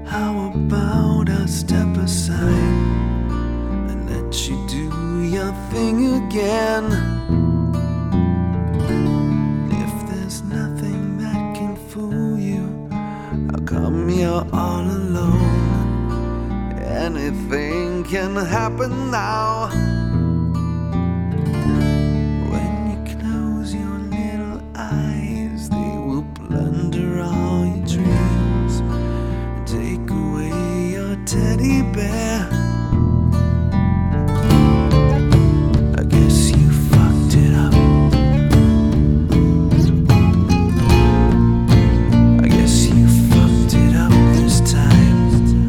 How about I step aside and let you do your thing again? If there's nothing that can fool you, how come you're all alone? Anything can happen now. When you close your little eyes, they will plunder all your dreams and take away your teddy bear. I guess you fucked it up. I guess you fucked it up this time.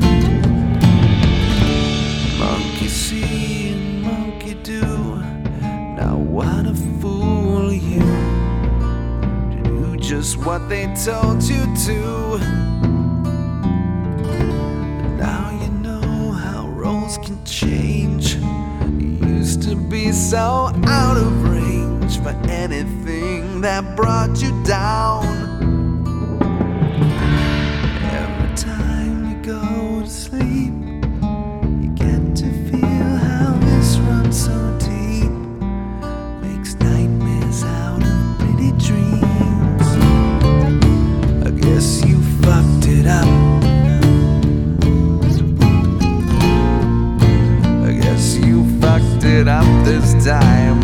Monkey see and monkey do. Now what a fool you to do just what they told you to. Now you know how roles can change. You used to be so out of range for anything that brought you down. Every time you go to sleep, you get to feel how this runs so deep, makes nightmares out of pretty dreams. I guess you fucked it up. I guess you fucked it up this time.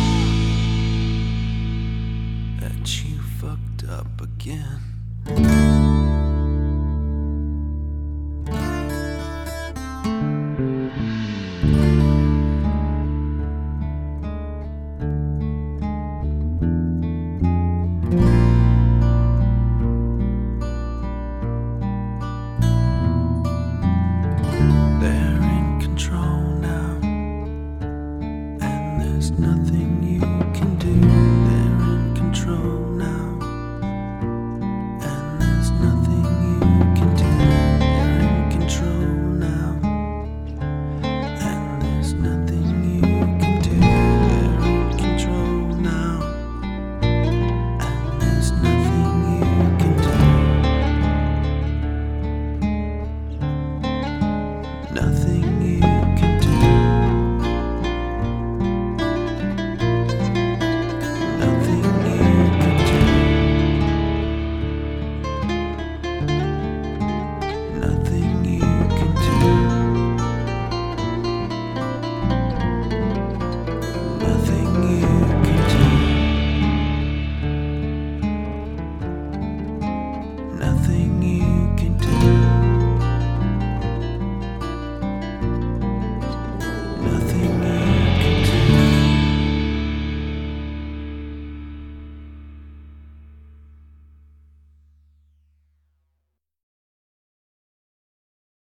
That you fucked up again.